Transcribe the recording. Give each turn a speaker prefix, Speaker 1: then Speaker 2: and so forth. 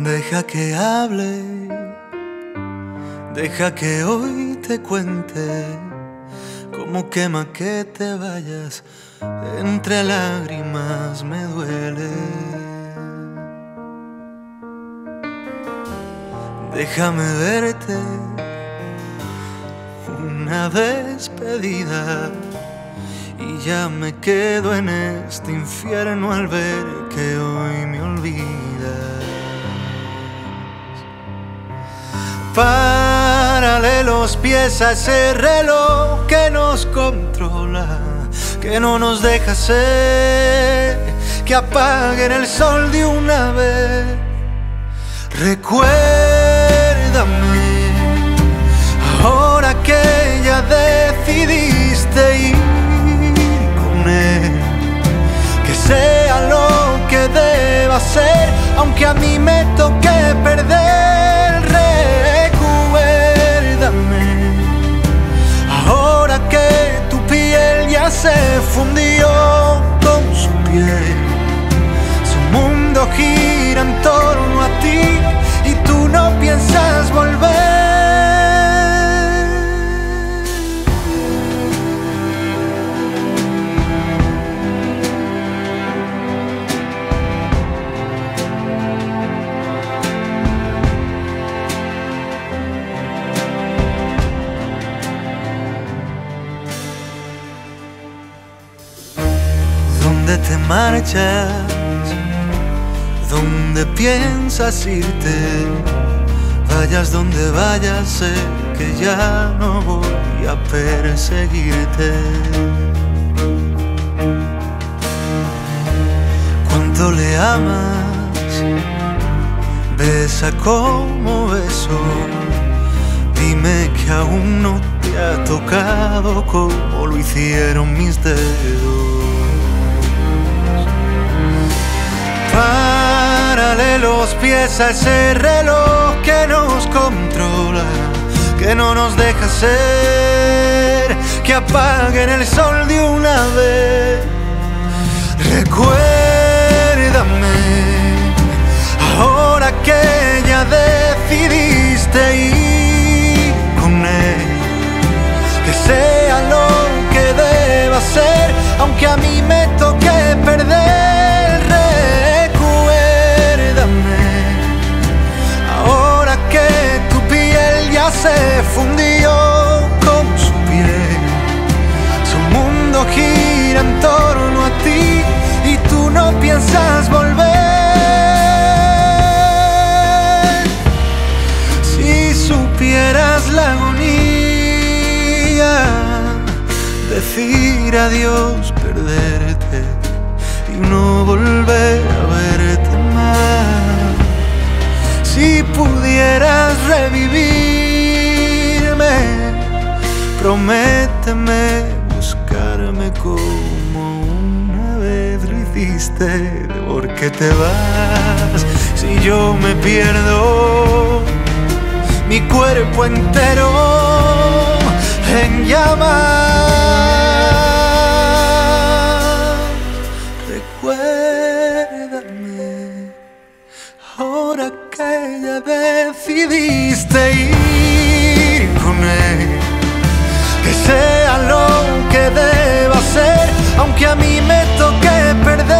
Speaker 1: Deja que hable, deja que hoy te cuente cómo quema que te vayas, entre lágrimas me duele. Déjame verte una despedida y ya me quedo en este infierno al ver que hoy me olvidas. Párale los pies a ese reloj que nos controla, que no nos deja ser, que apaguen el sol de una vez. Recuérdame, ahora que ya decidiste ir con él, que sea lo que deba ser, aunque a mí me toque perder. Recuérdame, ahora que tu piel ya se fundió con su piel, su mundo gira en torno a ti y tú no piensas volver. ¿Dónde te marchas? ¿Dónde piensas irte? Vayas donde vayas, sé que ya no voy a perseguirte. ¿Cuánto le amas? Besa como beso. Dime que aún no te ha tocado como lo hicieron mis dedos. Párale los pies a ese reloj que nos controla, que no nos deja ser, que apaguen el sol de una vez. Recuérdame, ahora que ya decidiste ir con él, que sea lo que deba ser, aunque a mí me toque perder. Se fundió con su piel, su mundo gira en torno a ti y tú no piensas volver. Si supieras la agonía, decir adiós, perderte y no volver a verte más. Si pudieras revivir, prométeme buscarme como una vez lo hiciste. ¿Por qué te vas si yo me pierdo mi cuerpo entero en llamas? Recuérdame, ahora que ya decidiste ir con él, que sea lo que deba ser, aunque a mí me toque perder.